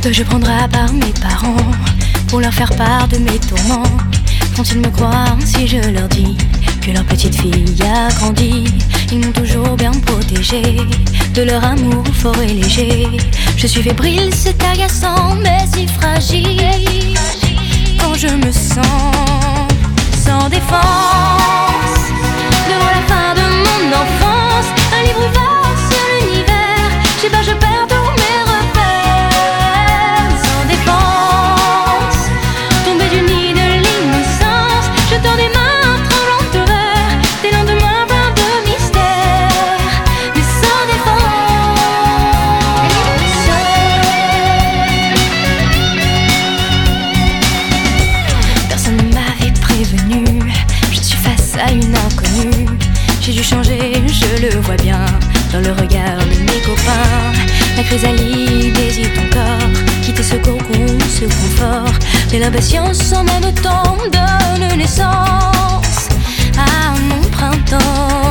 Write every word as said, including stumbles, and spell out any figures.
Dois-je prendre à part mes parents pour leur faire part de mes tourments? Vont-ils me croire si je leur dis que leur petite fille a grandi? Ils m'ont toujours bien protégée de leur amour fort et léger. Je suis fébrile, c'est agaçant, mais si fragile. Quand je me sens sans défense devant la fin de mon enfance, un livre ouvert sur l'univers, je sais pas, je perds tous mes repères. Sans défense, tombé du nid de l'innocence, je tends des mains tremblantes vers des lendemains pleins de mystère, mais sans défense. Personne ne m'avait prévenu, je suis face à une inconnue. J'ai dû changer, je le vois bien, dans le regard de mes copains. La chrysalide hésite encore, quitter ce cocon, ce confort. Mais l'impatience en même temps donne naissance à mon printemps.